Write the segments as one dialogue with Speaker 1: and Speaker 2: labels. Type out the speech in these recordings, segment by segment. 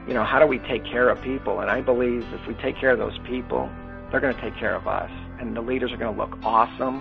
Speaker 1: how do we take care of people? And I believe if we take care of those people, they're going to take care of us. And the leaders are going to look awesome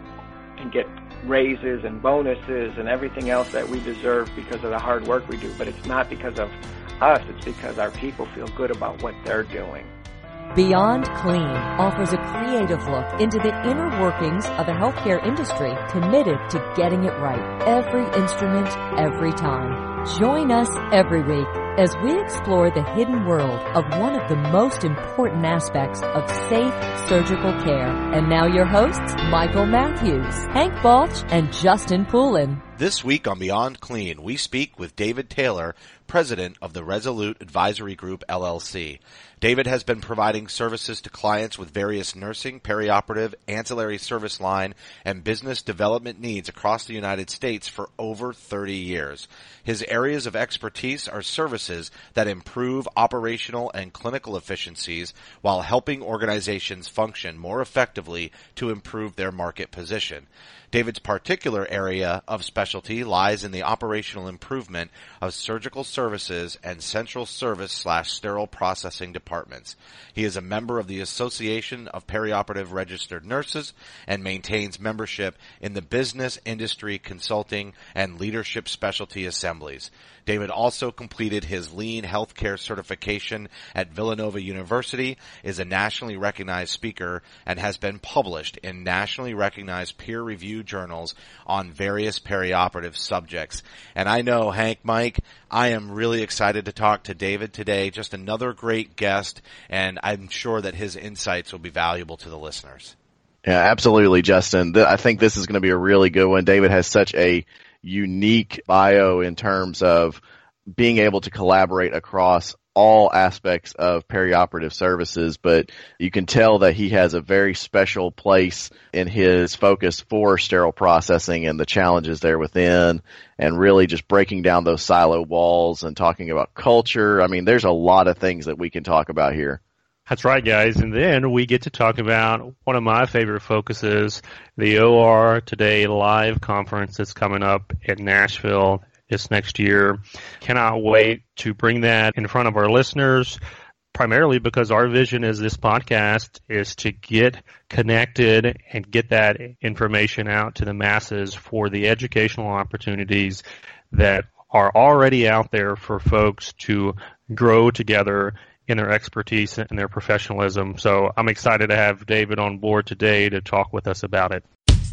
Speaker 1: and get raises and bonuses and everything else that we deserve because of the hard work we do. But it's not because of us. It's because our people feel good about what they're doing.
Speaker 2: Beyond Clean offers a creative look into the inner workings of the healthcare industry, committed to getting it right every instrument, every time. Join us every week as we explore the hidden world of one of the most important aspects of safe surgical care. And now your hosts, Michael Matthews, Hank Balch, and Justin Poulin.
Speaker 3: This week on Beyond Clean, we speak with David Taylor, president of the Resolute Advisory Group, LLC. David has been providing services to clients with various nursing, perioperative, ancillary service line, and business development needs across the United States for over 30 years. His areas of expertise are services that improve operational and clinical efficiencies while helping organizations function more effectively to improve their market position. David's particular area of specialty lies in the operational improvement of surgical services and central service/sterile processing departments. He is a member of the Association of Perioperative Registered Nurses and maintains membership in the Business Industry Consulting and Leadership Specialty Assemblies. David also completed his Lean Healthcare certification at Villanova University, is a nationally recognized speaker, and has been published in nationally recognized peer-reviewed journals on various perioperative subjects. And I know, Hank, Mike, I am really excited to talk to David today. Just another great guest, and I'm sure that his insights will be valuable to the listeners.
Speaker 4: Yeah, absolutely, Justin. I think this is going to be a really good one. David has such a unique bio in terms of being able to collaborate across all aspects of perioperative services, but you can tell that he has a very special place in his focus for sterile processing and the challenges there within, and really just breaking down those silo walls and talking about culture. I mean, there's a lot of things that we can talk about here.
Speaker 5: That's right, guys. And then we get to talk about one of my favorite focuses, the OR Today live conference that's coming up in Nashville this next year. Cannot wait to bring that in front of our listeners, primarily because our vision as this podcast is to get connected and get that information out to the masses for the educational opportunities that are already out there for folks to grow together in their expertise and their professionalism. So I'm excited to have David on board today to talk with us about it.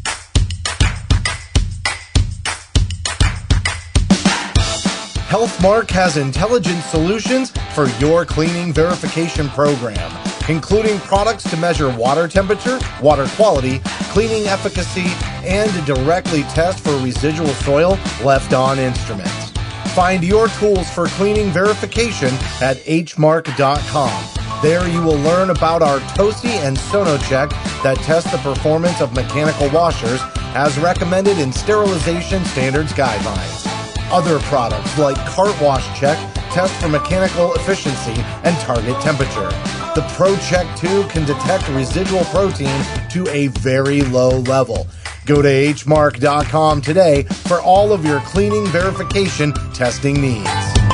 Speaker 6: Healthmark has intelligent solutions for your cleaning verification program, including products to measure water temperature, water quality, cleaning efficacy, and to directly test for residual soil left on instruments. Find your tools for cleaning verification at hmark.com. There you will learn about our TOSI and SonoCheck that test the performance of mechanical washers as recommended in sterilization standards guidelines. Other products like Cart Wash Check test for mechanical efficiency and target temperature. The ProCheck 2 can detect residual protein to a very low level. Go to hmark.com today for all of your cleaning verification testing needs.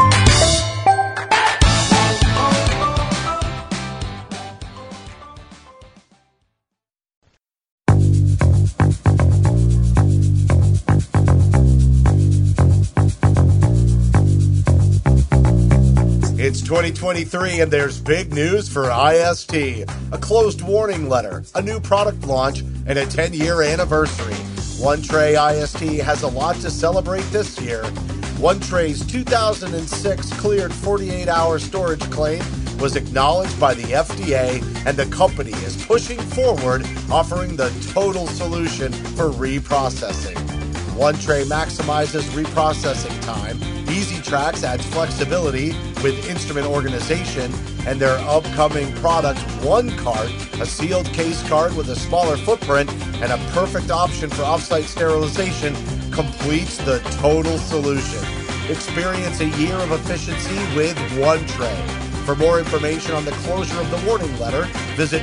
Speaker 6: It's 2023 and there's big news for IST. A closed warning letter, a new product launch, and a 10-year anniversary. OneTray IST has a lot to celebrate this year. OneTray's 2006 cleared 48-hour storage claim was acknowledged by the FDA, and the company is pushing forward, offering the total solution for reprocessing. OneTray maximizes reprocessing time. EasyTrax adds flexibility with instrument organization, and their upcoming product, OneCart, a sealed case cart with a smaller footprint and a perfect option for offsite sterilization, completes the total solution. Experience a year of efficiency with OneTray. For more information on the closure of the warning letter, visit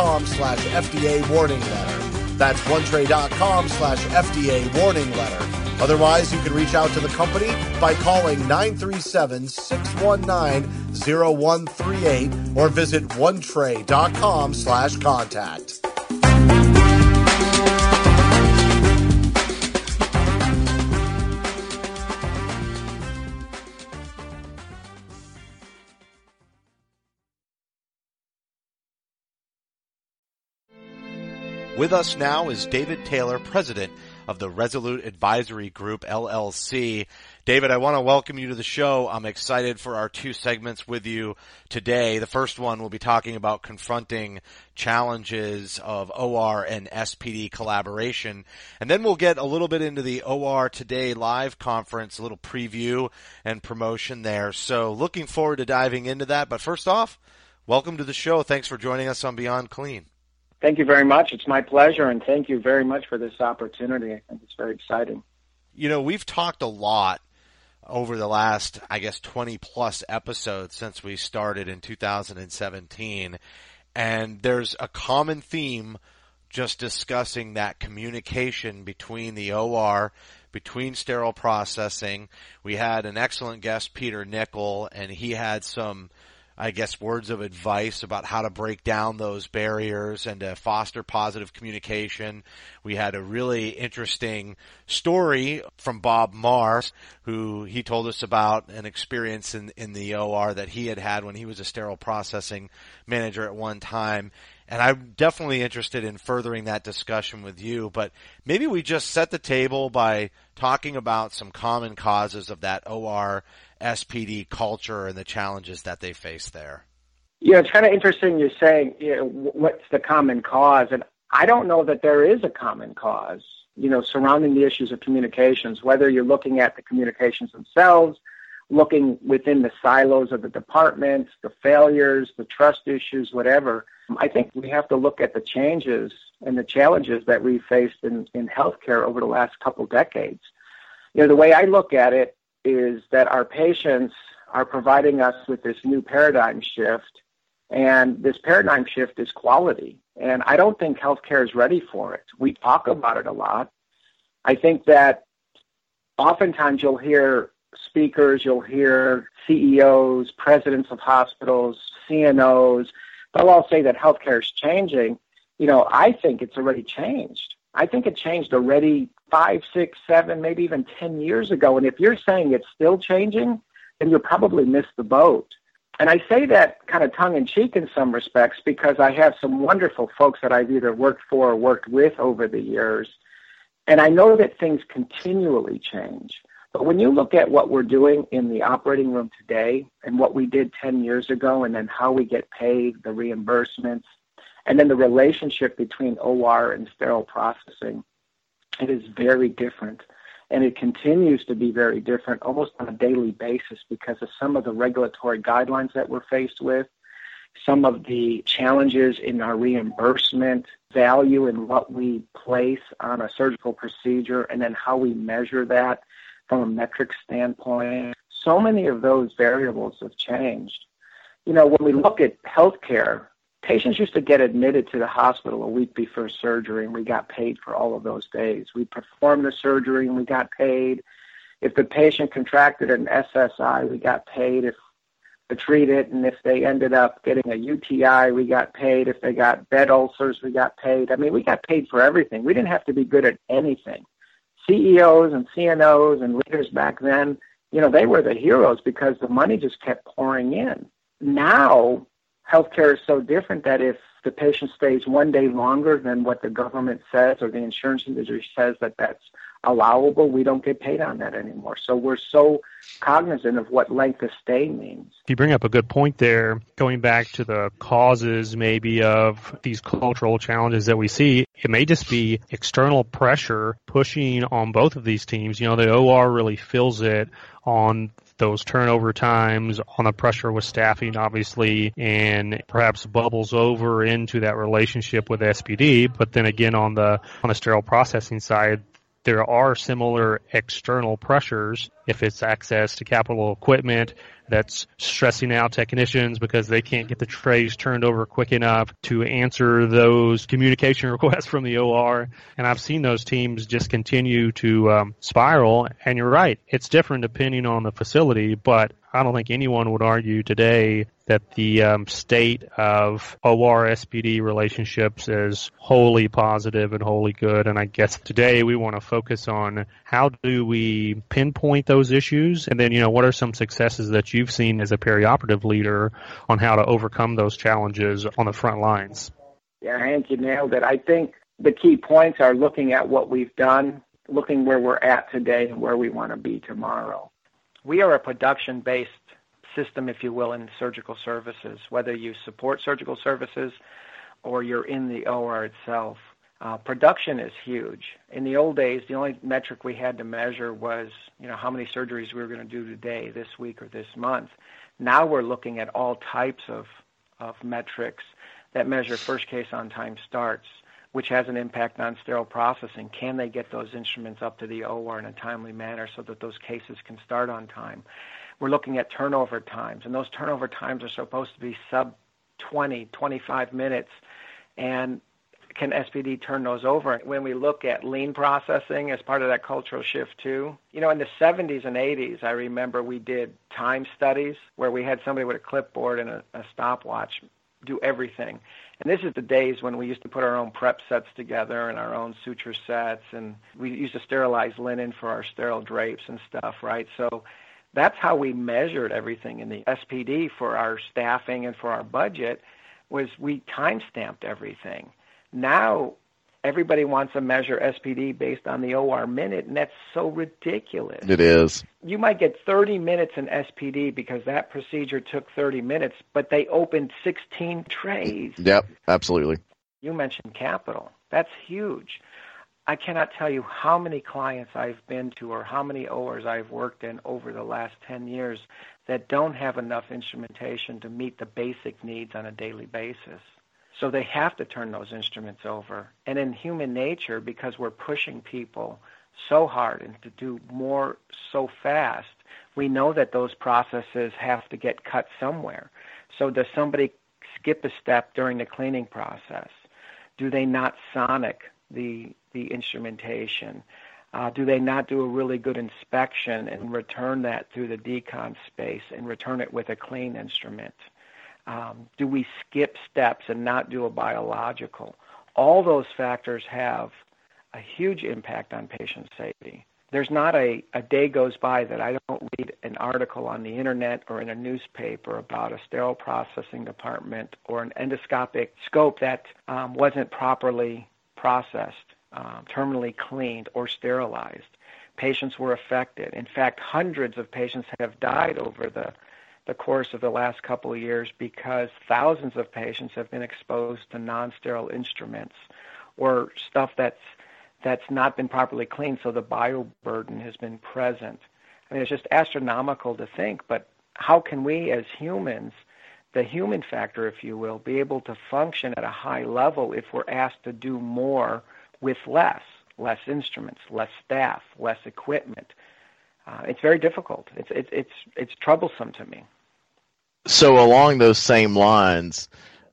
Speaker 6: onetray.com/FDA warning letter. That's onetray.com/FDA warning letter. Otherwise, you can reach out to the company by calling 937-619-0138 or visit onetray.com/contact.
Speaker 3: With us now is David Taylor, president of the Resolute Advisory Group, LLC. David, I want to welcome you to the show. I'm excited for our two segments with you today. The first one, we'll be talking about confronting challenges of OR and SPD collaboration. And then we'll get a little bit into the OR Today live conference, a little preview and promotion there. So looking forward to diving into that. But first off, welcome to the show. Thanks for joining us on Beyond Clean.
Speaker 1: Thank you very much. It's my pleasure, and thank you very much for this opportunity. I think it's very exciting.
Speaker 3: You know, we've talked a lot over the last, 20-plus episodes since we started in 2017, and there's a common theme just discussing that communication between the OR, between sterile processing. We had an excellent guest, Peter Nickel, and he had some words of advice about how to break down those barriers and to foster positive communication. We had a really interesting story from Bob Mars, who he told us about an experience in the OR that he had when he was a sterile processing manager at one time. And I'm definitely interested in furthering that discussion with you, but maybe we just set the table by talking about some common causes of that OR SPD culture and the challenges that they face there.
Speaker 1: Yeah, it's kind of interesting you're saying, what's the common cause? And I don't know that there is a common cause, surrounding the issues of communications, whether you're looking at the communications themselves, looking within the silos of the departments, the failures, the trust issues, whatever. I think we have to look at the changes and the challenges that we faced in healthcare over the last couple decades. The way I look at it is that our patients are providing us with this new paradigm shift, and this paradigm shift is quality. And I don't think healthcare is ready for it. We talk about it a lot. I think that oftentimes you'll hear speakers, you'll hear CEOs, presidents of hospitals, CNOs, they'll all say that healthcare is changing. I think it's already changed. I think it changed already 5, 6, 7, maybe even 10 years ago. And if you're saying it's still changing, then you'll probably miss the boat. And I say that kind of tongue-in-cheek in some respects because I have some wonderful folks that I've either worked for or worked with over the years. And I know that things continually change. But when you look at what we're doing in the operating room today and what we did 10 years ago and then how we get paid, the reimbursements, and then the relationship between OR and sterile processing, it is very different. And it continues to be very different almost on a daily basis because of some of the regulatory guidelines that we're faced with, some of the challenges in our reimbursement value and what we place on a surgical procedure, and then how we measure that from a metric standpoint. So many of those variables have changed. When we look at healthcare, patients used to get admitted to the hospital a week before surgery, and we got paid for all of those days. We performed the surgery, and we got paid. If the patient contracted an SSI, we got paid. If to treat it, and if they ended up getting a UTI, we got paid. If they got bed ulcers, we got paid. I mean, we got paid for everything. We didn't have to be good at anything. CEOs and CNOs and leaders back then, they were the heroes because the money just kept pouring in. Now, healthcare is so different that if the patient stays one day longer than what the government says or the insurance industry says that that's allowable, we don't get paid on that anymore. So we're so cognizant of what length of stay means.
Speaker 5: You bring up a good point there, going back to the causes maybe of these cultural challenges that we see. It may just be external pressure pushing on both of these teams. The OR really feels it on those turnover times, on the pressure with staffing, obviously, and perhaps bubbles over into that relationship with SPD. But then again, on the sterile processing side, there are similar external pressures if it's access to capital equipment that's stressing out technicians because they can't get the trays turned over quick enough to answer those communication requests from the OR. And I've seen those teams just continue to spiral. And you're right, it's different depending on the facility, but I don't think anyone would argue today that the state of OR-SPD relationships is wholly positive and wholly good. And I guess today we want to focus on how do we pinpoint those issues, and then, what are some successes that you've seen as a perioperative leader on how to overcome those challenges on the front lines?
Speaker 1: Yeah, Hank, you nailed it. I think the key points are looking at what we've done, looking where we're at today and where we want to be tomorrow. We are a production-based system, if you will, in surgical services, whether you support surgical services or you're in the OR itself. Production is huge. In the old days, the only metric we had to measure was, how many surgeries we were going to do today, this week, or this month. Now we're looking at all types of metrics that measure first case on time starts, which has an impact on sterile processing. Can they get those instruments up to the OR in a timely manner so that those cases can start on time? We're looking at turnover times, and those turnover times are supposed to be sub 20, 25 minutes, and can SPD turn those over? When we look at lean processing as part of that cultural shift too, in the 70s and 80s, I remember we did time studies where we had somebody with a clipboard and a stopwatch do everything. And this is the days when we used to put our own prep sets together and our own suture sets, and we used to sterilize linen for our sterile drapes and stuff, right? So that's how we measured everything in the SPD for our staffing and for our budget, was we time-stamped everything. Now everybody wants to measure SPD based on the OR minute, and that's so ridiculous.
Speaker 4: It is.
Speaker 1: You might get 30 minutes in SPD because that procedure took 30 minutes, but they opened 16 trays.
Speaker 4: Yep, absolutely.
Speaker 1: You mentioned capital. That's huge. I cannot tell you how many clients I've been to or how many ORs I've worked in over the last 10 years that don't have enough instrumentation to meet the basic needs on a daily basis. So they have to turn those instruments over. And in human nature, because we're pushing people so hard and to do more so fast, we know that those processes have to get cut somewhere. So does somebody skip a step during the cleaning process? Do they not sonic the instrumentation? Do they not do a really good inspection and return that through the decon space and return it with a clean instrument? Do we skip steps and not do a biological? All those factors have a huge impact on patient safety. There's not a day goes by that I don't read an article on the internet or in a newspaper about a sterile processing department or an endoscopic scope that wasn't properly processed, terminally cleaned, or sterilized. Patients were affected. In fact, hundreds of patients have died over the course of the last couple of years because thousands of patients have been exposed to non-sterile instruments or stuff that's not been properly cleaned, so the bioburden has been present. I mean, it's just astronomical to think, but how can we as humans, the human factor, if you will, be able to function at a high level if we're asked to do more with less instruments, less staff, less equipment? It's very difficult. It's troublesome to me.
Speaker 4: So along those same lines,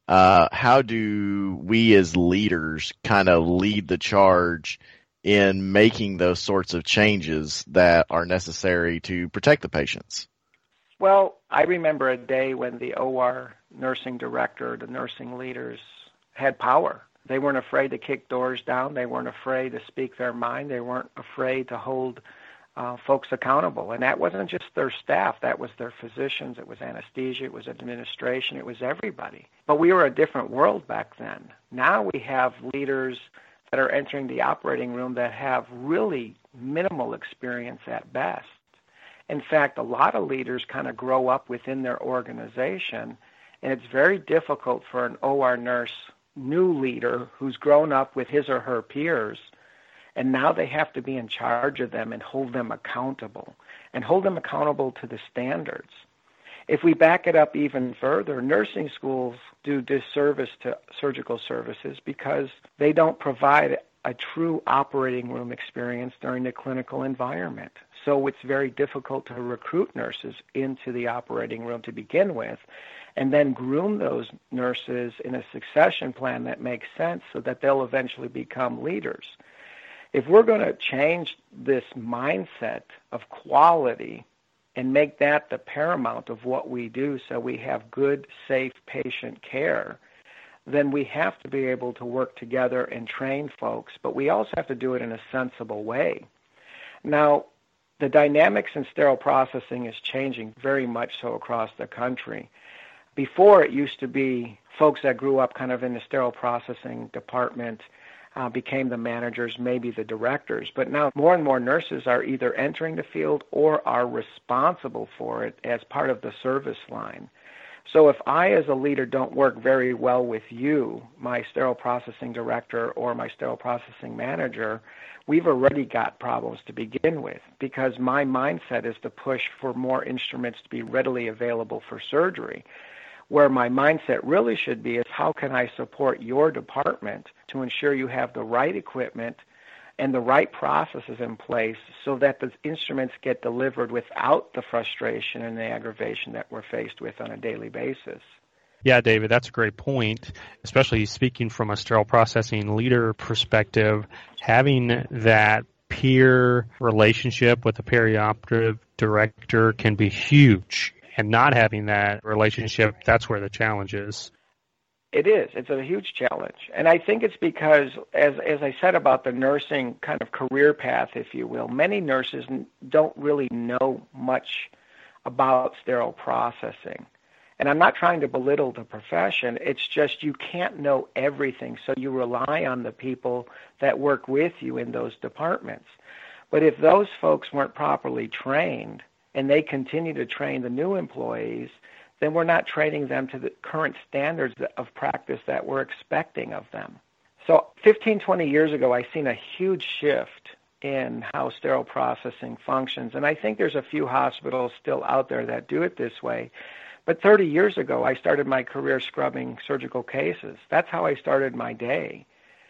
Speaker 4: how do we as leaders kind of lead the charge in making those sorts of changes that are necessary to protect the patients?
Speaker 1: Well, I remember a day when the OR nursing director, the nursing leaders had power. They weren't afraid to kick doors down. They weren't afraid to speak their mind. They weren't afraid to hold folks accountable. And that wasn't just their staff. That was their physicians. It was anesthesia. It was administration. It was everybody. But we were a different world back then. Now we have leaders that are entering the operating room that have really minimal experience at best. In fact, a lot of leaders kind of grow up within their organization, and it's very difficult for an OR nurse, new leader who's grown up with his or her peers, and now they have to be in charge of them and hold them accountable to the standards. If we back it up even further, nursing schools do disservice to surgical services because they don't provide a true operating room experience during the clinical environment. So it's very difficult to recruit nurses into the operating room to begin with, and then groom those nurses in a succession plan that makes sense so that they'll eventually become leaders. If we're going to change this mindset of quality and make that the paramount of what we do so we have good, safe patient care, then we have to be able to work together and train folks, but we also have to do it in a sensible way. Now, the dynamics in sterile processing is changing very much so across the country. Before, it used to be folks that grew up kind of in the sterile processing department became the managers, maybe the directors. But now more and more nurses are either entering the field or are responsible for it as part of the service line. So if I, as a leader, don't work very well with you, my sterile processing director or my sterile processing manager, we've already got problems to begin with, because my mindset is to push for more instruments to be readily available for surgery. Where my mindset really should be is, how can I support your department to ensure you have the right equipment and the right processes in place so that the instruments get delivered without the frustration and the aggravation that we're faced with on a daily basis.
Speaker 5: Yeah, David, that's a great point, especially speaking from a sterile processing leader perspective. Having that peer relationship with the perioperative director can be huge. And not having that relationship, that's where the challenge is.
Speaker 1: It is. It's a huge challenge. And I think it's because, as I said about the nursing kind of career path, if you will, many nurses don't really know much about sterile processing. And I'm not trying to belittle the profession. It's just you can't know everything, so you rely on the people that work with you in those departments. But if those folks weren't properly trained, and they continue to train the new employees, then we're not training them to the current standards of practice that we're expecting of them. So 15, 20 years ago, I seen a huge shift in how sterile processing functions, and I think there's a few hospitals still out there that do it this way. But 30 years ago, I started my career scrubbing surgical cases. That's how I started my day.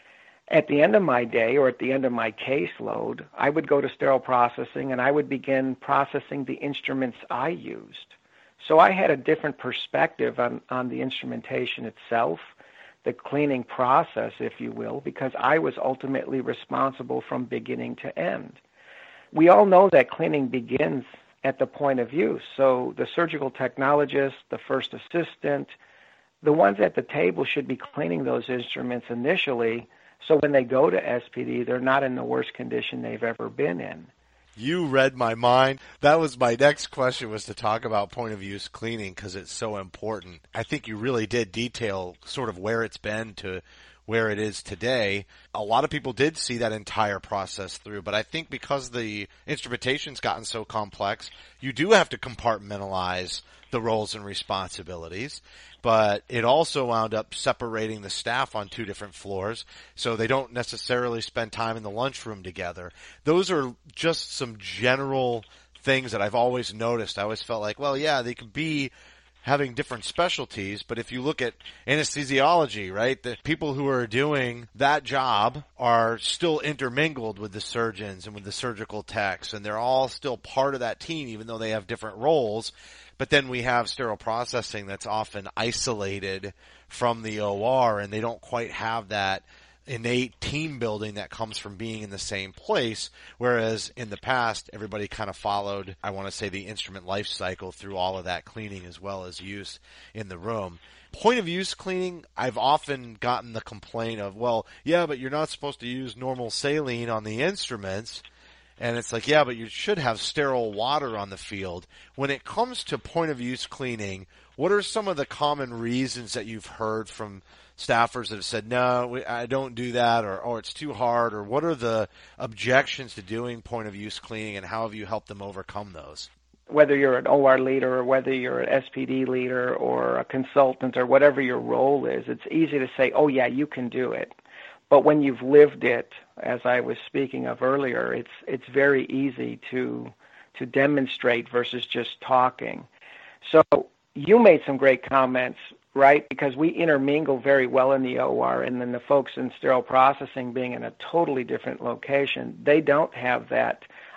Speaker 1: At the end of my day, or at the end of my caseload, I would go to sterile processing and I would begin processing the instruments I used. So I had a different perspective on the instrumentation itself, the cleaning process, if you will, because I was ultimately responsible from beginning to end. We all know that cleaning begins at the point of use. So the surgical technologist, the first assistant, the ones at the table should be cleaning those instruments initially, so when they go to SPD, they're not in the worst condition they've ever been in.
Speaker 3: You read my mind. That was my next question, was to talk about point of use cleaning, because it's so important. I think you really did detail sort of where it's been to where it is today. A lot of people did see that entire process through, but I think because the instrumentation's gotten so complex, you do have to compartmentalize the roles and responsibilities, but it also wound up separating the staff on two different floors, so they don't necessarily spend time in the lunchroom together. Those are just some general things that I've always noticed. I always felt like, well, yeah, they could be having different specialties, but if you look at anesthesiology, right, the people who are doing that job are still intermingled with the surgeons and with the surgical techs, and they're all still part of that team, even though they have different roles. But then we have sterile processing that's often isolated from the OR, and they don't quite have that innate team building that comes from being in the same place, whereas in the past, everybody kind of followed, I want to say, the instrument life cycle through all of that cleaning as well as use in the room. Point of use cleaning, I've often gotten the complaint of, well, yeah, but you're not supposed to use normal saline on the instruments. And it's like, yeah, but you should have sterile water on the field. When it comes to point of use cleaning, what are some of the common reasons that you've heard from staffers that have said, no, I don't do that, or it's too hard, or what are the objections to doing point of use cleaning, and how have you helped them overcome those?
Speaker 1: Whether you're an OR leader or whether you're an SPD leader or a consultant or whatever your role is, it's easy to say, oh yeah, you can do it. But when you've lived it, as I was speaking of earlier, it's very easy to demonstrate versus just talking. So you made some great comments, right? Because we intermingle very well in the OR, and then the folks in sterile processing being in a totally different location, they don't have that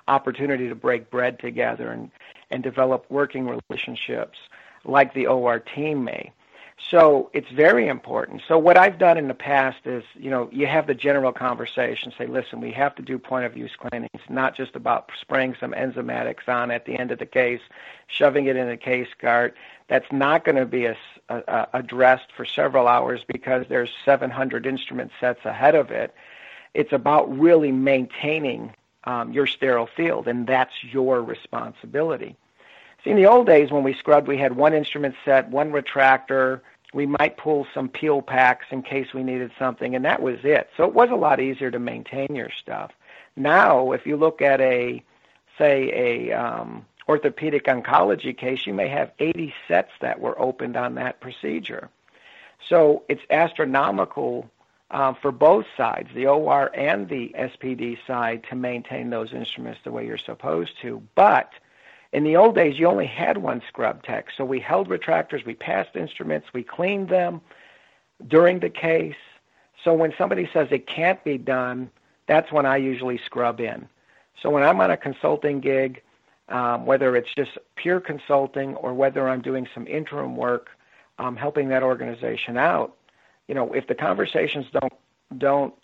Speaker 1: opportunity to break bread together and develop working relationships like the OR team may. So it's very important. So what I've done in the past is, you have the general conversation, say, listen, we have to do point-of-use cleaning. It's not just about spraying some enzymatics on at the end of the case, shoving it in a case cart. That's not going to be addressed for several hours because there's 700 instrument sets ahead of it. It's about really maintaining your sterile field, and that's your responsibility. See, in the old days when we scrubbed, we had one instrument set, one retractor. We might pull some peel packs in case we needed something, and that was it. So it was a lot easier to maintain your stuff. Now, if you look at say orthopedic oncology case, you may have 80 sets that were opened on that procedure. So it's astronomical for both sides, the OR and the SPD side, to maintain those instruments the way you're supposed to. But in the old days, you only had one scrub tech, so we held retractors, we passed instruments, we cleaned them during the case. So when somebody says it can't be done, that's when I usually scrub in. So when I'm on a consulting gig, whether it's just pure consulting or whether I'm doing some interim work, helping that organization out, if the conversations don't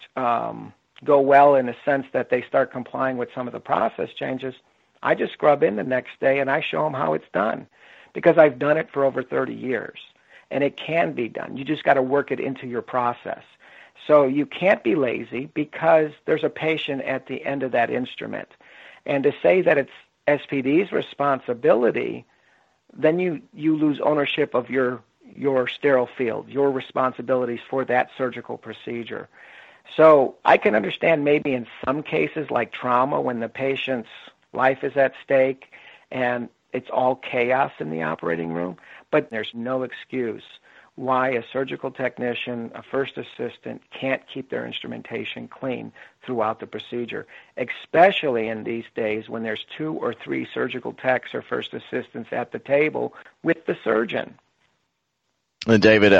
Speaker 1: go well in the sense that they start complying with some of the process changes, I just scrub in the next day and I show them how it's done because I've done it for over 30 years and it can be done. You just got to work it into your process. So you can't be lazy because there's a patient at the end of that instrument. And to say that it's SPD's responsibility, then you lose ownership of your sterile field, your responsibilities for that surgical procedure. So I can understand maybe in some cases like trauma when the patient's life is at stake and it's all chaos in the operating room, but there's no excuse why a surgical technician, a first assistant, can't keep their instrumentation clean throughout the procedure, especially in these days when there's 2 or 3 surgical techs or first assistants at the table with the surgeon.
Speaker 4: And David,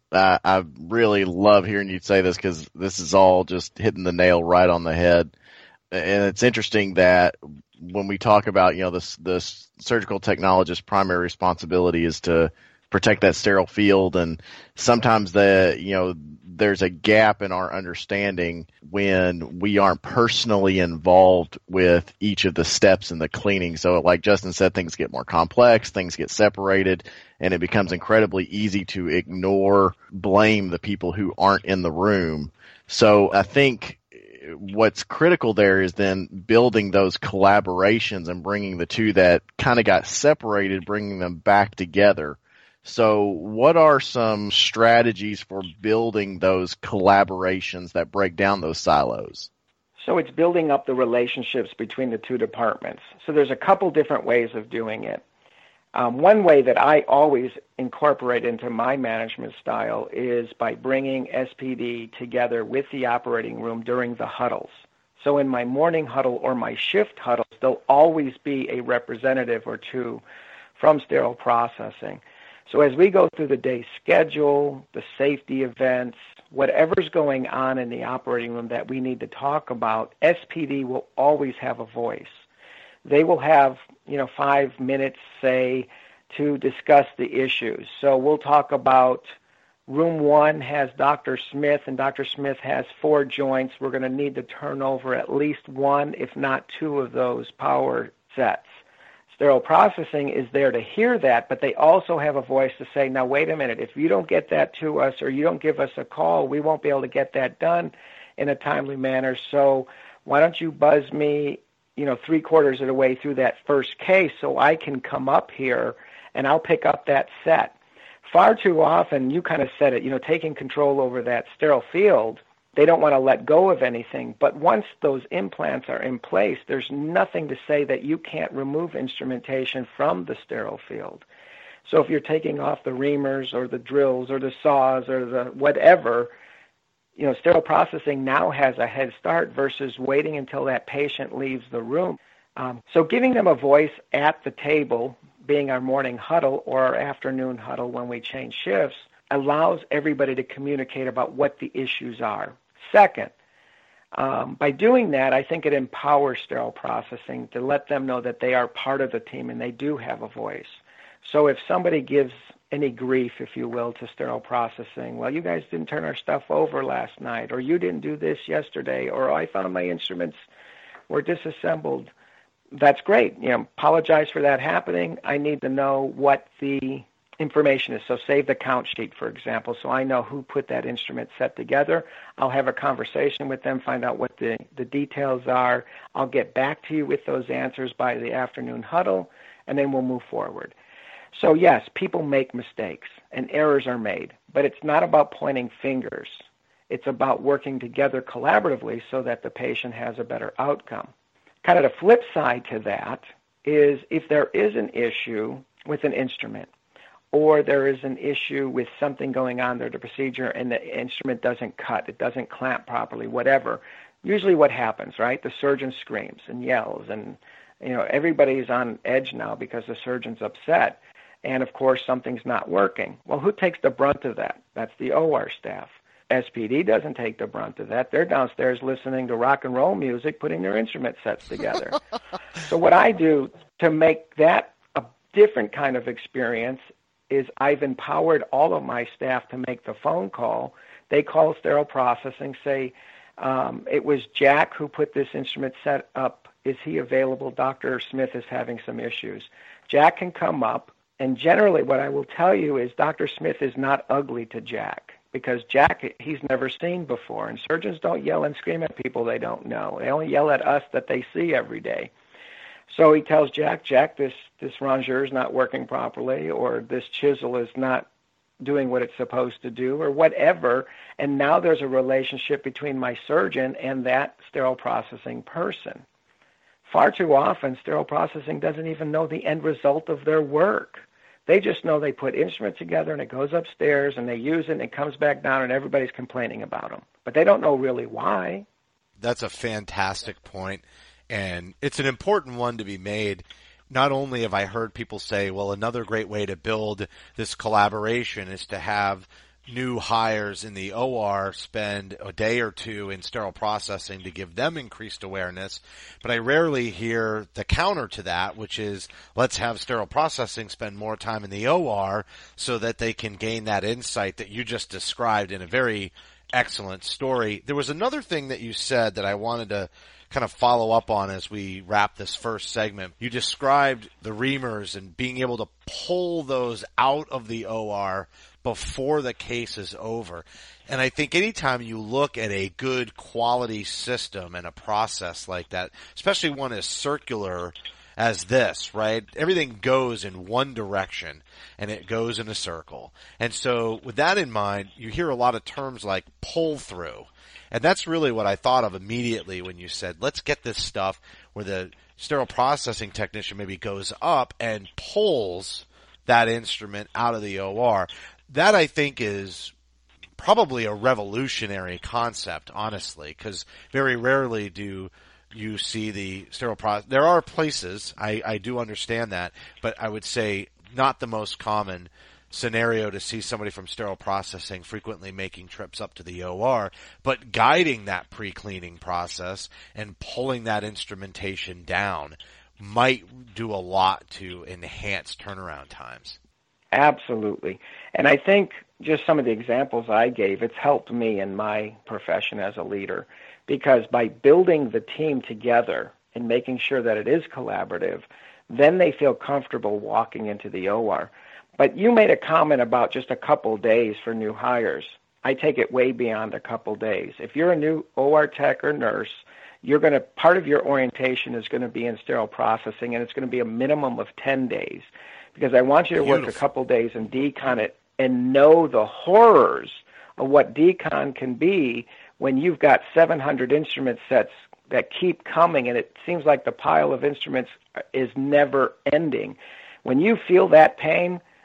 Speaker 4: I really love hearing you say this because this is all just hitting the nail right on the head. And it's interesting that when we talk about, this surgical technologist's primary responsibility is to protect that sterile field, and sometimes there's a gap in our understanding when we aren't personally involved with each of the steps in the cleaning. So like Justin said, things get more complex, things get separated, and it becomes incredibly easy to blame the people who aren't in the room. So I think what's critical there is then building those collaborations and bringing the two that kind of got separated, bringing them back together. So what are some strategies for building those collaborations that break down those silos?
Speaker 1: So it's building up the relationships between the two departments. So there's a couple different ways of doing it. One way that I always incorporate into my management style is by bringing SPD together with the operating room during the huddles. So in my morning huddle or my shift huddles, there'll always be a representative or two from sterile processing. So as we go through the day schedule, the safety events, whatever's going on in the operating room that we need to talk about, SPD will always have a voice. They will have, 5 minutes, say, to discuss the issues. So we'll talk about room 1 has Dr. Smith, and Dr. Smith has 4 joints. We're going to need to turn over at least 1, if not 2 of those power sets. Sterile processing is there to hear that, but they also have a voice to say, now, wait a minute, if you don't get that to us or you don't give us a call, we won't be able to get that done in a timely manner. So why don't you buzz me, 3/4 of the way through that first case so I can come up here and I'll pick up that set. Far too often, you kind of said it, taking control over that sterile field, they don't want to let go of anything. But once those implants are in place, there's nothing to say that you can't remove instrumentation from the sterile field. So if you're taking off the reamers or the drills or the saws or the whatever, sterile processing now has a head start versus waiting until that patient leaves the room. So giving them a voice at the table, being our morning huddle or our afternoon huddle when we change shifts, allows everybody to communicate about what the issues are. Second, By doing that, I think it empowers sterile processing to let them know that they are part of the team and they do have a voice. So if somebody gives any grief, if you will, to sterile processing, well, you guys didn't turn our stuff over last night, or you didn't do this yesterday, or I found my instruments were disassembled, that's great. Apologize for that happening. I need to know what the information is. So save the count sheet, for example, so I know who put that instrument set together. I'll have a conversation with them, find out what the details are. I'll get back to you with those answers by the afternoon huddle, and then we'll move forward. So yes, people make mistakes and errors are made, but it's not about pointing fingers. It's about working together collaboratively so that the patient has a better outcome. Kind of the flip side to that is if there is an issue with an instrument, or there is an issue with something going on there, the procedure, and the instrument doesn't cut, it doesn't clamp properly, whatever. Usually what happens, right? The surgeon screams and yells, and everybody's on edge now because the surgeon's upset. And, of course, something's not working. Well, who takes the brunt of that? That's the OR staff. SPD doesn't take the brunt of that. They're downstairs listening to rock and roll music, putting their instrument sets together. So what I do to make that a different kind of experience is I've empowered all of my staff to make the phone call. They call sterile processing, say, it was Jack who put this instrument set up. Is he available? Dr. Smith is having some issues. Jack can come up, and generally what I will tell you is Dr. Smith is not ugly to Jack, because Jack he's never seen before, and surgeons don't yell and scream at people they don't know. They only yell at us that they see every day. So he tells Jack, this rongeur is not working properly, or this chisel is not doing what it's supposed to do, or whatever, and now there's a relationship between my surgeon and that sterile processing person. Far too often, sterile processing doesn't even know the end result of their work. They just know they put instruments together and it goes upstairs and they use it and it comes back down and everybody's complaining about them. But they don't know really why.
Speaker 3: That's a fantastic point, and it's an important one to be made. Not only have I heard people say, well, another great way to build this collaboration is to have new hires in the OR spend a day or two in sterile processing to give them increased awareness, but I rarely hear the counter to that, which is let's have sterile processing spend more time in the OR so that they can gain that insight that you just described in a very excellent story. There was another thing that you said that I wanted to kind of follow up on as we wrap this first segment. You described the reamers and being able to pull those out of the OR before the case is over. And I think anytime you look at a good quality system and a process like that, especially one as circular as this, right? Everything goes in one direction and it goes in a circle. And so with that in mind, you hear a lot of terms like pull through. And that's really what I thought of immediately when you said, let's get this stuff where the sterile processing technician maybe goes up and pulls that instrument out of the OR. That, I think, is probably a revolutionary concept, honestly, because very rarely do you see the sterile process. There are places, I do understand that, but I would say not the most common scenario to see somebody from sterile processing frequently making trips up to the OR, but guiding that pre-cleaning process and pulling that instrumentation down might do a lot to enhance turnaround times.
Speaker 1: Absolutely. And I think just some of the examples I gave, it's helped me in my profession as a leader, because by building the team together and making sure that it is collaborative, then they feel comfortable walking into the OR. But you made a comment about just a couple days for new hires. I take it way beyond a couple days. If you're a new OR tech or nurse, part of your orientation is going to be in sterile processing, and it's going to be a minimum of 10 days. Because I want you to work a couple days and decon it and know the horrors of what decon can be when you've got 700 instrument sets that keep coming, and it seems like the pile of instruments is never ending. When you feel that pain,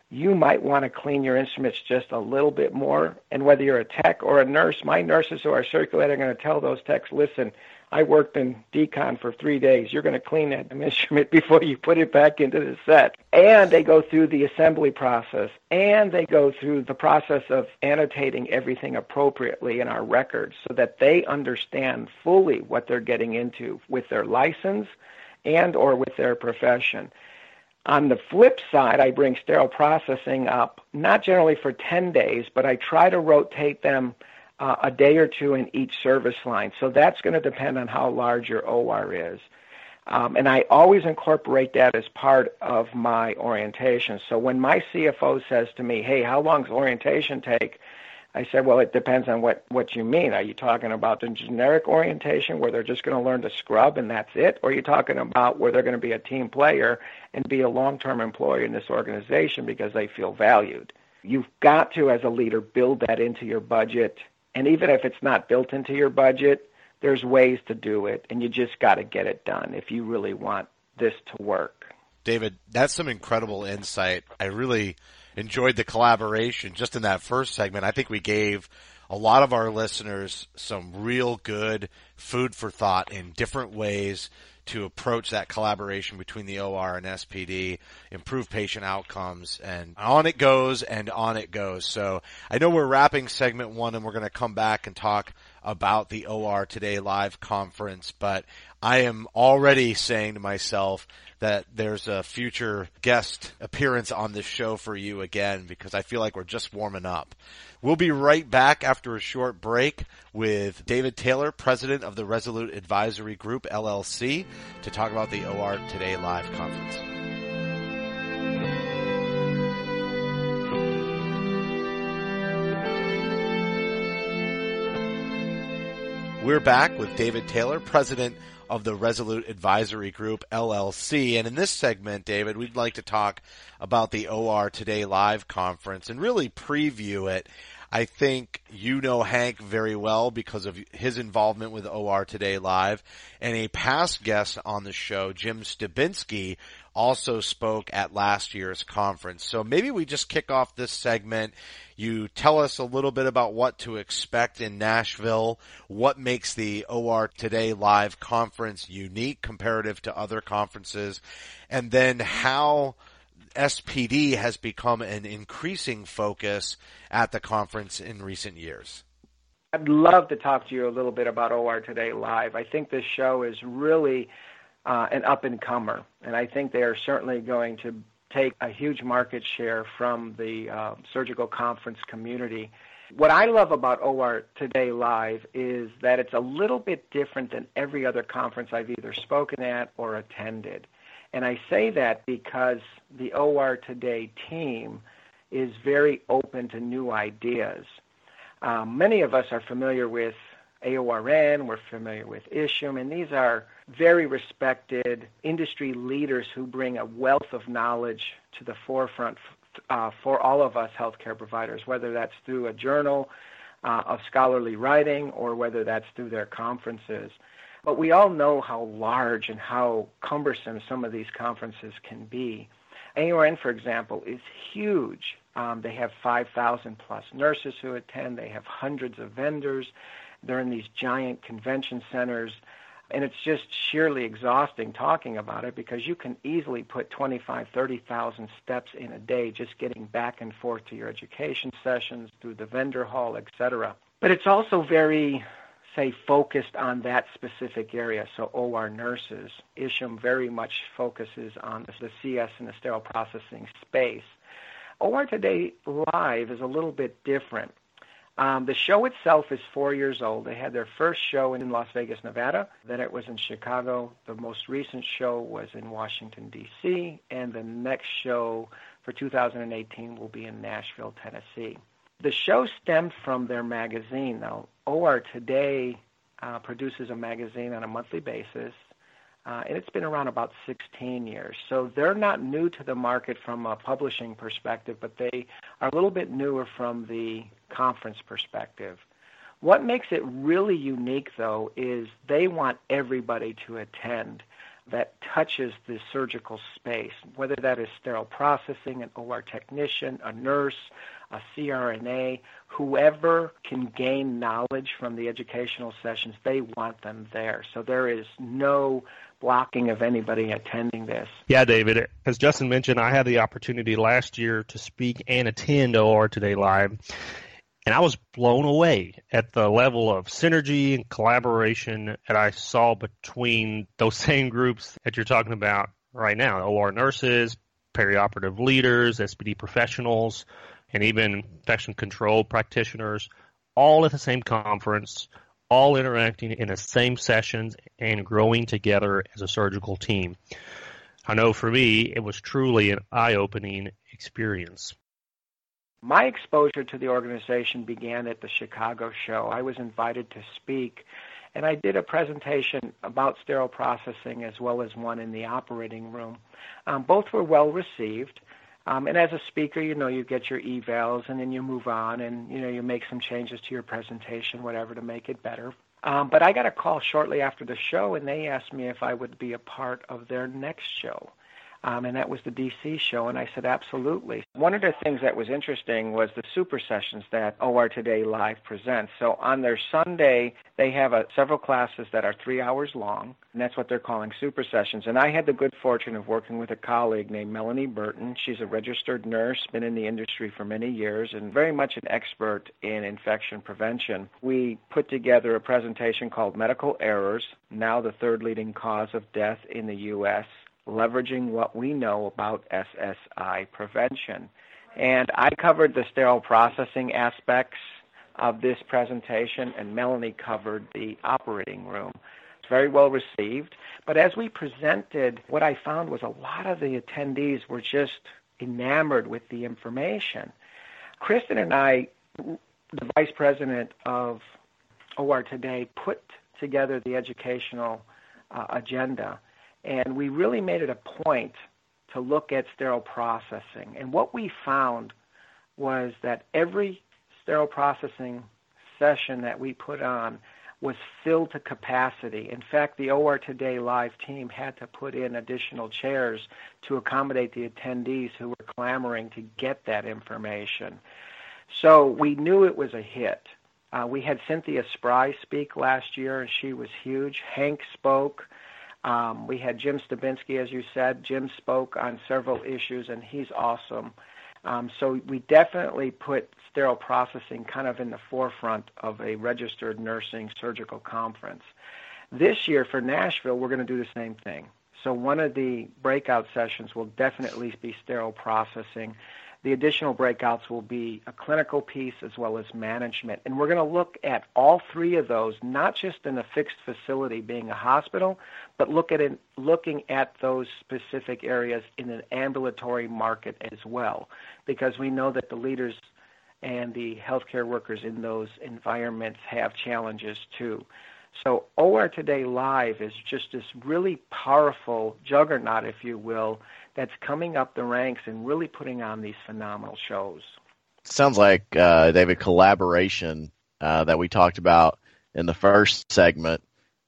Speaker 1: you might want to clean your instruments just a little bit more. And whether you're a tech or a nurse, my nurses who are circulating are going to tell those techs, listen, I worked in decon for 3 days. You're going to clean that instrument before you put it back into the set. And they go through the assembly process, and they go through the process of annotating everything appropriately in our records so that they understand fully what they're getting into with their license and or with their profession. On the flip side, I bring sterile processing up, not generally for 10 days, but I try to rotate them a day or two in each service line. So that's going to depend on how large your OR is. And I always incorporate that as part of my orientation. So when my CFO says to me, hey, how long does orientation take? I said, well, it depends on what you mean. Are you talking about the generic orientation where they're just going to learn to scrub and that's it? Or are you talking about where they're going to be a team player and be a long-term employee in this organization because they feel valued? You've got to, as a leader, build that into your budget. And even if it's not built into your budget, there's ways to do it, and you just got to get it done if you really want this to work.
Speaker 3: David, that's some incredible insight. I really enjoyed the collaboration just in that first segment. I think we gave a lot of our listeners some real good food for thought in different ways to approach that collaboration between the OR and SPD, improve patient outcomes, and on it goes and on it goes. So I know we're wrapping segment one and we're going to come back and talk about the OR Today Live conference, but I am already saying to myself that there's a future guest appearance on this show for you again because I feel like we're just warming up. We'll be right back after a short break with David Taylor, president of the Resolute Advisory Group, LLC, to talk about the OR Today Live conference. We're back with David Taylor, president of the Resolute Advisory Group, LLC. And in this segment, David, we'd like to talk about the OR Today Live conference and really preview it. I think you know Hank very well because of his involvement with OR Today Live. And a past guest on the show, Jim Stubinski, also spoke at last year's conference. So maybe we just kick off this segment. You tell us a little bit about what to expect in Nashville, what makes the OR Today Live conference unique comparative to other conferences, and then how SPD has become an increasing focus at the conference in recent years.
Speaker 1: I'd love to talk to you a little bit about OR Today Live. I think this show is really an up-and-comer, and I think they are certainly going to take a huge market share from the surgical conference community. What I love about OR Today Live is that it's a little bit different than every other conference I've either spoken at or attended. And I say that because the OR Today team is very open to new ideas. Many of us are familiar with AORN, we're familiar with ISHM, and these are very respected industry leaders who bring a wealth of knowledge to the forefront for all of us healthcare providers, whether that's through a journal of scholarly writing or whether that's through their conferences. But we all know how large and how cumbersome some of these conferences can be. AORN, for example, is huge. They have 5,000 plus nurses who attend. They have hundreds of vendors. They're in these giant convention centers. And it's just sheerly exhausting talking about it because you can easily put 25,000, 30,000 steps in a day just getting back and forth to your education sessions, through the vendor hall, etc. But it's also very, say, focused on that specific area. So OR nurses, ISHM very much focuses on the CS and the sterile processing space. OR Today Live is a little bit different. The show itself is 4 years old. They had their first show in Las Vegas, Nevada. Then it was in Chicago. The most recent show was in Washington, D.C. And the next show for 2018 will be in Nashville, Tennessee. The show stemmed from their magazine. Now, OR Today produces a magazine on a monthly basis, and it's been around about 16 years. So they're not new to the market from a publishing perspective, but they are a little bit newer from the conference perspective. What makes it really unique, though, is they want everybody to attend. that touches the surgical space, whether that is sterile processing, an OR technician, a nurse, a CRNA, whoever can gain knowledge from the educational sessions, they want them there. So there is no blocking of anybody attending this.
Speaker 5: Yeah, David, as Justin mentioned, I had the opportunity last year to speak and attend OR Today Live, and I was blown away at the level of synergy and collaboration that I saw between those same groups that you're talking about right now, OR nurses, perioperative leaders, SPD professionals, and even infection control practitioners, all at the same conference, all interacting in the same sessions and growing together as a surgical team. I know for me, it was truly an eye-opening experience.
Speaker 1: My exposure to the organization began at the Chicago show. I was invited to speak, and I did a presentation about sterile processing as well as one in the operating room. Both were well received. And as a speaker, you get your evals and then you move on and, you make some changes to your presentation, whatever, to make it better. But I got a call shortly after the show, and they asked me if I would be a part of their next show. And that was the DC show, and I said absolutely. One of the things that was interesting was the super sessions that OR Today Live presents. So on their Sunday, they have several classes that are 3 hours long, and that's what they're calling super sessions. And I had the good fortune of working with a colleague named Melanie Burton. She's a registered nurse, been in the industry for many years, and very much an expert in infection prevention. We put together a presentation called Medical Errors, now the third leading cause of death in the U.S., leveraging what we know about SSI prevention. And I covered the sterile processing aspects of this presentation, and Melanie covered the operating room. It's very well received. But as we presented, what I found was a lot of the attendees were just enamored with the information. Kristen and I, the vice president of OR Today, put together the educational agenda. And we really made it a point to look at sterile processing. And what we found was that every sterile processing session that we put on was filled to capacity. In fact, the OR Today Live team had to put in additional chairs to accommodate the attendees who were clamoring to get that information. So we knew it was a hit. We had Cynthia Spry speak last year, and she was huge. Hank spoke. We had Jim Stabinsky, as you said. Jim spoke on several issues, and he's awesome. So we definitely put sterile processing kind of in the forefront of a registered nursing surgical conference. This year for Nashville, we're going to do the same thing. So one of the breakout sessions will definitely be sterile processing. The additional breakouts will be a clinical piece as well as management. And we're going to look at all three of those, not just in a fixed facility being a hospital, but looking at those specific areas in an ambulatory market as well, because we know that the leaders and the healthcare workers in those environments have challenges too. So OR Today Live is just this really powerful juggernaut, if you will, that's coming up the ranks and really putting on these phenomenal shows.
Speaker 4: Sounds like, David, collaboration that we talked about in the first segment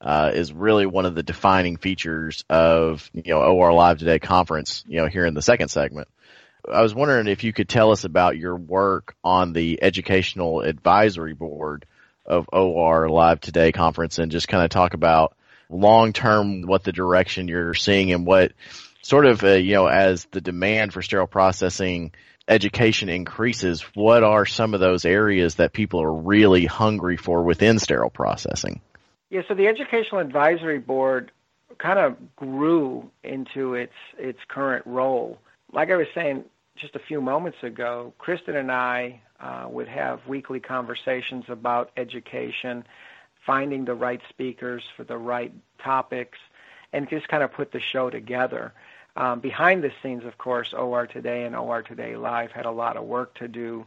Speaker 4: is really one of the defining features of OR Live Today conference here in the second segment. I was wondering if you could tell us about your work on the Educational Advisory Board of OR Live Today conference, and just kind of talk about long-term what the direction you're seeing and what sort of, as the demand for sterile processing education increases, what are some of those areas that people are really hungry for within sterile processing?
Speaker 1: Yeah, so the Educational Advisory Board kind of grew into its current role. Like I was saying just a few moments ago, Kristen and I would have weekly conversations about education, finding the right speakers for the right topics, and just kind of put the show together. Behind the scenes, of course, OR Today and OR Today Live had a lot of work to do,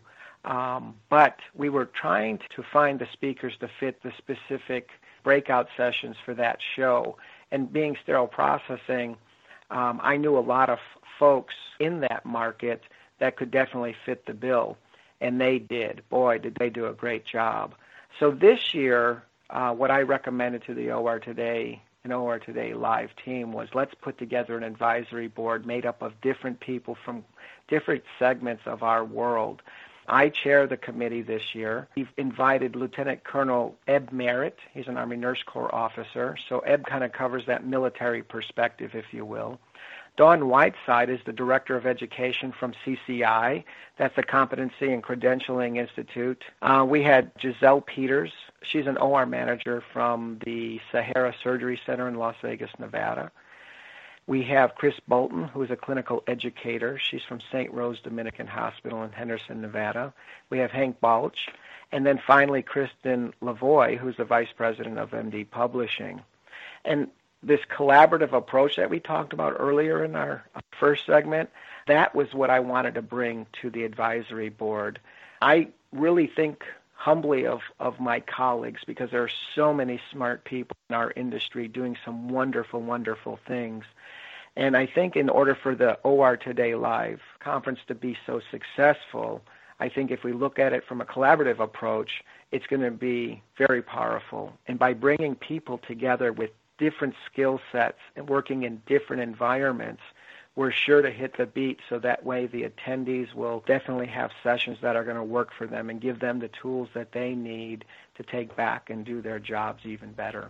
Speaker 1: but we were trying to find the speakers to fit the specific breakout sessions for that show. And being sterile processing, I knew a lot of folks in that market that could definitely fit the bill, and they did. Boy, did they do a great job. So this year, what I recommended to the OR Today an OR Today Live team was, let's put together an advisory board made up of different people from different segments of our world. I chair the committee this year. We've invited Lieutenant Colonel Eb Merritt. He's an Army Nurse Corps officer. So Eb kind of covers that military perspective, if you will. Dawn Whiteside is the Director of Education from CCI. That's the Competency and Credentialing Institute. We had Giselle Peters. She's an OR manager from the Sahara Surgery Center in Las Vegas, Nevada. We have Chris Bolton, who is a clinical educator. She's from St. Rose Dominican Hospital in Henderson, Nevada. We have Hank Balch. And then finally, Kristen Lavoie, who's the Vice President of MD Publishing. And this collaborative approach that we talked about earlier in our first segment, that was what I wanted to bring to the advisory board. I really think humbly of my colleagues, because there are so many smart people in our industry doing some wonderful, wonderful things. And I think in order for the OR Today Live conference to be so successful, I think if we look at it from a collaborative approach, it's going to be very powerful. And by bringing people together with different skill sets and working in different environments, we're sure to hit the beat, so that way the attendees will definitely have sessions that are going to work for them and give them the tools that they need to take back and do their jobs even better.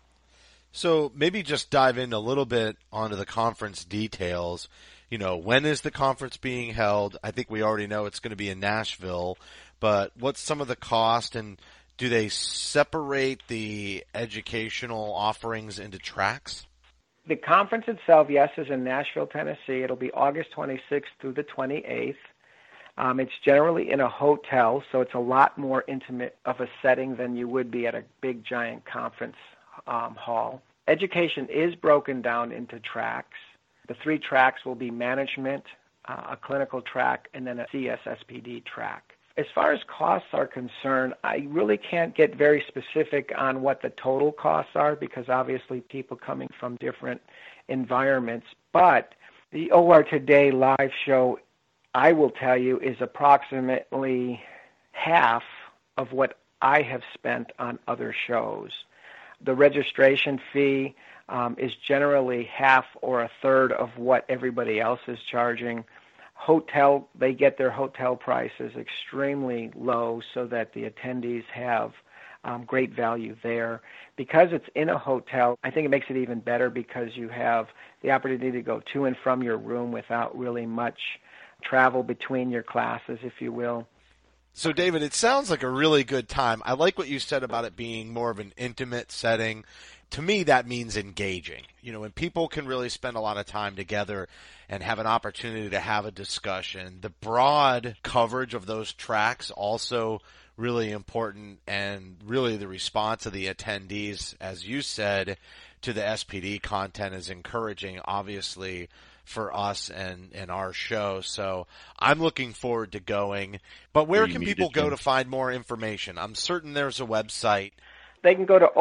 Speaker 3: So maybe just dive in a little bit onto the conference details. You know, when is the conference being held? I think we already know it's going to be in Nashville, but what's some of the cost, and do they separate the educational offerings into tracks?
Speaker 1: The conference itself, yes, is in Nashville, Tennessee. It'll be August 26th through the 28th. It's generally in a hotel, so it's a lot more intimate of a setting than you would be at a big, giant conference hall. Education is broken down into tracks. The 3 tracks will be management, a clinical track, and then a CSSPD track. As far as costs are concerned, I really can't get very specific on what the total costs are, because obviously people coming from different environments. But the OR Today Live show, I will tell you, is approximately half of what I have spent on other shows. The registration fee is generally half or a third of what everybody else is charging. They get their hotel prices extremely low so that the attendees have great value there. Because it's in a hotel, I think it makes it even better, because you have the opportunity to go to and from your room without really much travel between your classes, if you will.
Speaker 3: So, David, it sounds like a really good time. I like what you said about it being more of an intimate setting. To me, that means engaging. You know, when people can really spend a lot of time together and have an opportunity to have a discussion. The broad coverage of those tracks also really important, and really the response of the attendees, as you said, to the SPD content is encouraging, obviously, for us and our show. So I'm looking forward to going. But where can people go to find more information? I'm certain there's a website.
Speaker 1: They can go to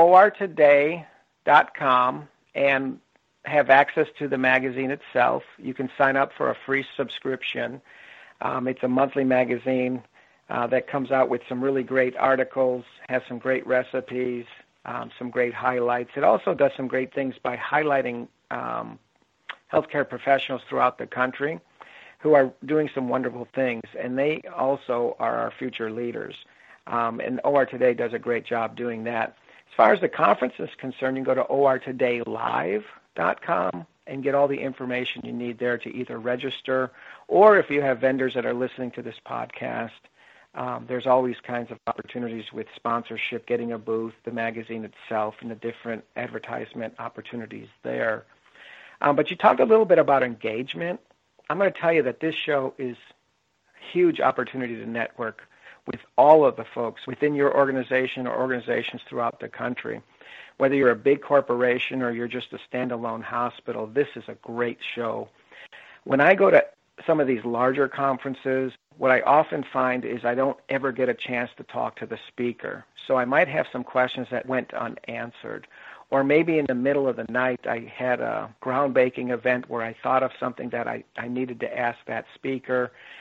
Speaker 1: ortoday.com and have access to the magazine itself. You can sign up for a free subscription. It's a monthly magazine that comes out with some really great articles, has some great recipes, some great highlights. It also does some great things by highlighting healthcare professionals throughout the country who are doing some wonderful things, and they also are our future leaders. And OR Today does a great job doing that. As far as the conference is concerned, you can go to ortodaylive.com and get all the information you need there to either register, or if you have vendors that are listening to this podcast, there's always kinds of opportunities with sponsorship, getting a booth, the magazine itself, and the different advertisement opportunities there. But you talked a little bit about engagement. I'm going to tell you that this show is a huge opportunity to network with all of the folks within your organization or organizations throughout the country. Whether you're a big corporation or you're just a standalone hospital, this is a great show. When I go to some of these larger conferences, what I often find is I don't ever get a chance to talk to the speaker. So I might have some questions that went unanswered. Or maybe in the middle of the night, I had a groundbreaking event where I thought of something that I needed to ask that speaker,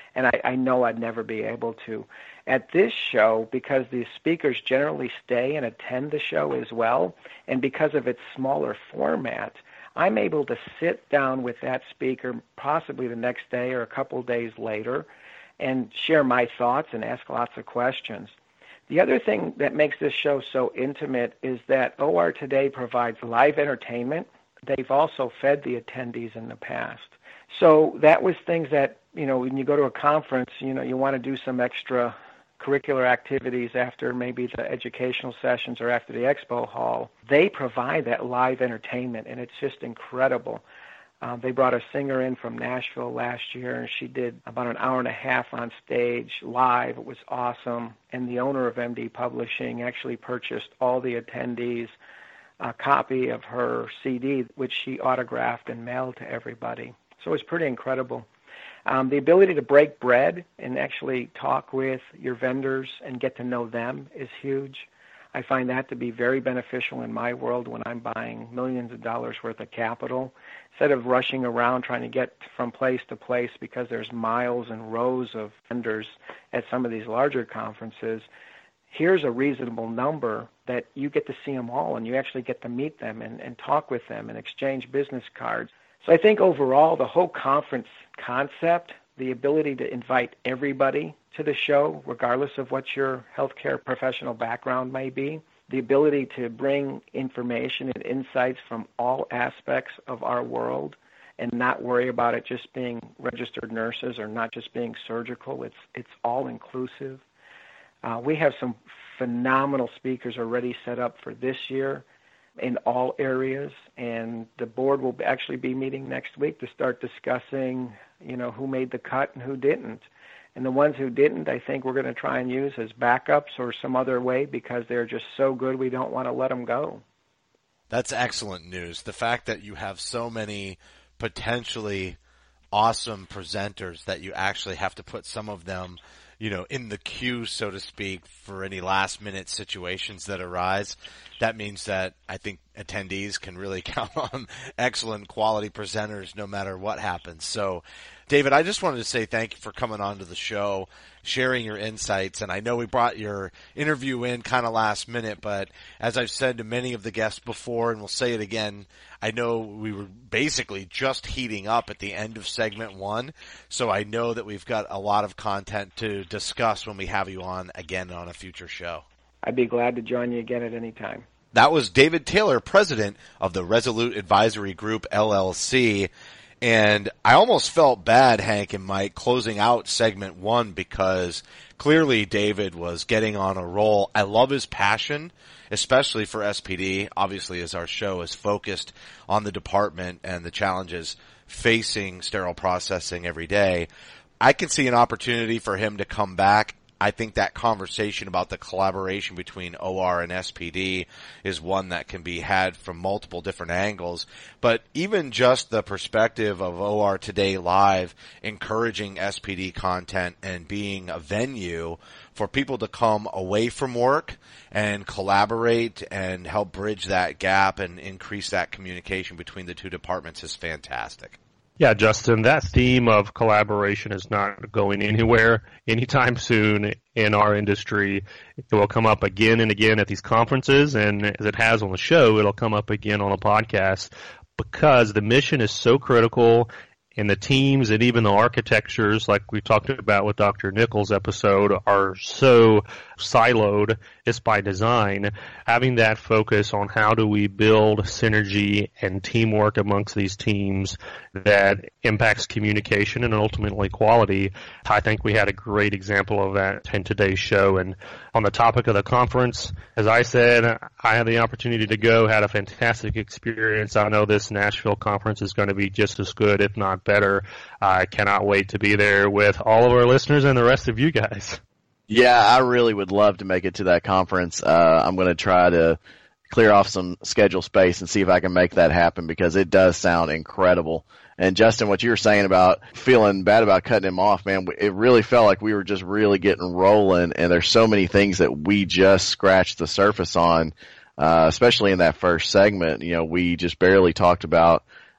Speaker 1: and I know I'd never be able to. At this show, because the speakers generally stay and attend the show as well, and because of its smaller format, I'm able to sit down with that speaker possibly the next day or a couple days later and share my thoughts and ask lots of questions. The other thing that makes this show so intimate is that OR Today provides live entertainment. They've also fed the attendees in the past. So that was things that, when you go to a conference, you want to do some extra curricular activities after maybe the educational sessions or after the expo hall. They provide that live entertainment, and it's just incredible. They brought a singer in from Nashville last year, and she did about an hour and a half on stage live. It was awesome. And the owner of MD Publishing actually purchased all the attendees a copy of her CD, which she autographed and mailed to everybody. So it was pretty incredible. The ability to break bread and actually talk with your vendors and get to know them is huge. I find that to be very beneficial in my world when I'm buying millions of dollars worth of capital. Instead of rushing around trying to get from place to place because there's miles and rows of vendors at some of these larger conferences, here's a reasonable number that you get to see them all and you actually get to meet them and talk with them and exchange business cards. So I think overall the whole conference concept, the ability to invite everybody to the show, regardless of what your healthcare professional background may be, the ability to bring information and insights from all aspects of our world and not worry about it just being registered nurses or not just being surgical. It's all inclusive. We have some phenomenal speakers already set up for this year in all areas, and the board will actually be meeting next week to start discussing, who made the cut and who didn't. And the ones who didn't, I think we're going to try and use as backups or some other way because they're just so good we don't want to let them go.
Speaker 3: That's excellent news. The fact that you have so many potentially awesome presenters that you actually have to put some of them, in the queue, so to speak, for any last-minute situations that arise. That means that I think attendees can really count on excellent quality presenters no matter what happens. So, David, I just wanted to say thank you for coming on to the show, sharing your insights. And I know we brought your interview in kind of last minute, but as I've said to many of the guests before, and we'll say it again, I know we were basically just heating up at the end of segment 1. So I know that we've got a lot of content to discuss when we have you on again on a future show.
Speaker 1: I'd be glad to join you again at any time.
Speaker 3: That was David Taylor, president of the Resolute Advisory Group, LLC. And I almost felt bad, Hank and Mike, closing out segment 1 because clearly David was getting on a roll. I love his passion, especially for SPD, obviously, as our show is focused on the department and the challenges facing sterile processing every day. I can see an opportunity for him to come back. I think that conversation about the collaboration between OR and SPD is one that can be had from multiple different angles. But even just the perspective of OR Today Live encouraging SPD content and being a venue for people to come away from work and collaborate and help bridge that gap and increase that communication between the two departments is fantastic.
Speaker 5: Yeah, Justin, that theme of collaboration is not going anywhere anytime soon in our industry. It will come up again and again at these conferences, and as it has on the show, it'll come up again on the podcast because the mission is so critical. And the teams and even the architectures, like we talked about with Dr. Nichols' episode, are so siloed. It's by design. Having that focus on how do we build synergy and teamwork amongst these teams that impacts communication and ultimately quality. I think we had a great example of that in today's show. And on the topic of the conference, as I said, I had the opportunity to go, had a fantastic experience. I know this Nashville conference is going to be just as good, if not better. I cannot wait to be there with all of our listeners and the rest of you guys.
Speaker 4: Yeah, I really would love to make it to that conference. I'm going to try to clear off some schedule space and see if I can make that happen because it does sound incredible. And Justin, what you were saying about feeling bad about cutting him off, man, it really felt like we were just really getting rolling, and there's so many things that we just scratched the surface on, especially in that first segment. We just barely talked about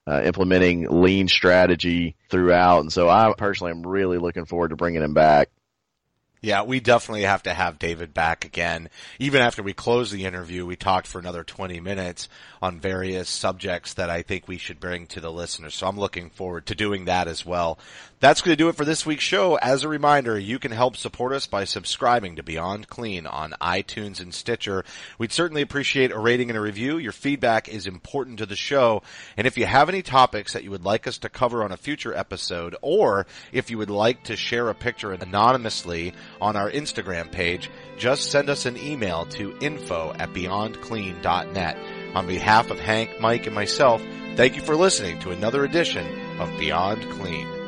Speaker 4: implementing lean strategy throughout. And so I personally am really looking forward to bringing him back.
Speaker 3: Yeah, we definitely have to have David back again. Even after we closed the interview, we talked for another 20 minutes on various subjects that I think we should bring to the listeners. So I'm looking forward to doing that as well. That's going to do it for this week's show. As a reminder, you can help support us by subscribing to Beyond Clean on iTunes and Stitcher. We'd certainly appreciate a rating and a review. Your feedback is important to the show. And if you have any topics that you would like us to cover on a future episode, or if you would like to share a picture anonymously on our Instagram page, just send us an email to info@beyondclean.net. On behalf of Hank, Mike, and myself, thank you for listening to another edition of Beyond Clean.